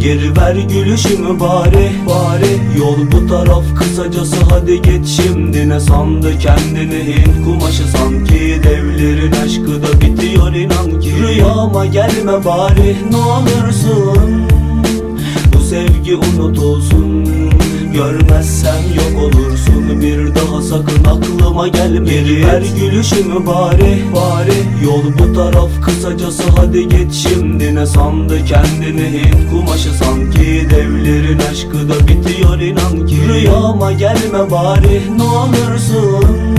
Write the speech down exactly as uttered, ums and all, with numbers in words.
Geri ver gülüşümü bari, bari. Yol bu taraf kısacası, hadi git şimdi. Ne sandı kendini Hint kumaşı sanki, devlerin aşkı da bitiyor inan ki. Rüyama gelme bari ne olursun, bu sevgi unutulsun. Görmezsem yok olursun, bir daha sakın aklıma gelme. Geri ver gülüşümü bari, bari. Yol bu taraf kısacası, hadi git şimdi. Ne sandı kendini Hint kumaşı sanki, devlerin aşkı da bitiyor inan ki. Rüyama gelme bari ne olursun,